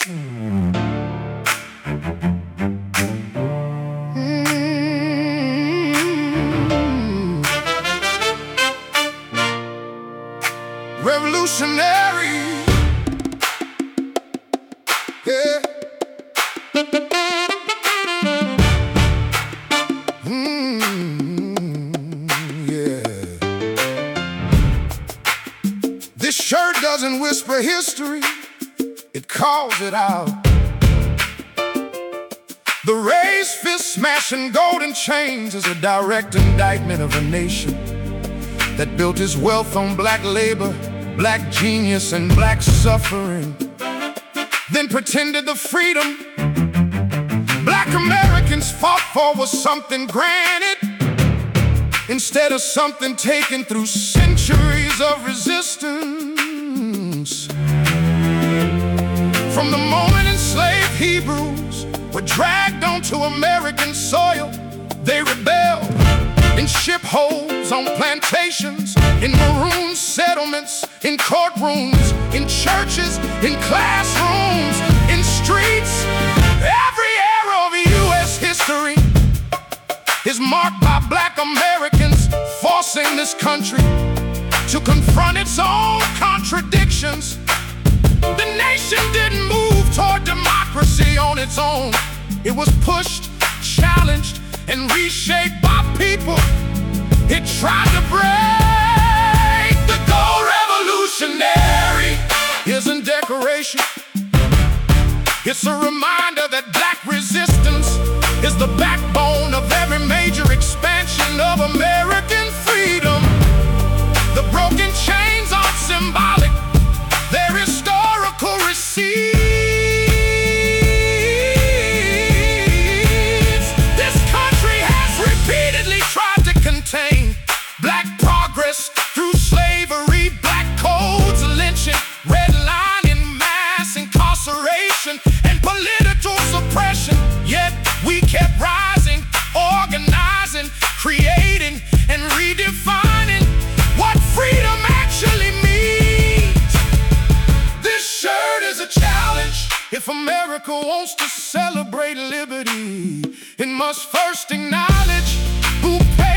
Revolutionary, yeah. Yeah. This shirt doesn't whisper history, it calls it out. The raised fist smashing golden chains is a direct indictment of a nation that built its wealth on black labor, black genius, and black suffering, then pretended the freedom black Americans fought for was something granted, instead of something taken through centuries of resistance. From the moment enslaved Hebrews were dragged onto American soil, they rebelled in ship holes, on plantations, in maroon settlements, in courtrooms, in churches, in classrooms, in streets. Every era of U.S. history is marked by black Americans forcing this country to confront its own contradictions. The nation didn't move toward democracy on its own. It was pushed, challenged, and reshaped by people it tried to break. The gold revolutionary isn't decoration. It's a reminder that black resistance is the backbone of every major expansion of American freedom. The broken chains aren't symbolic, they're historical receipts. This country has repeatedly tried to contain black progress through slavery, black codes, lynching, redlining, mass incarceration, and political suppression. Yet we kept rising, organizing, creating, and redefining what freedom actually means. This shirt is a challenge. If America wants to celebrate liberty, it must first acknowledge who paid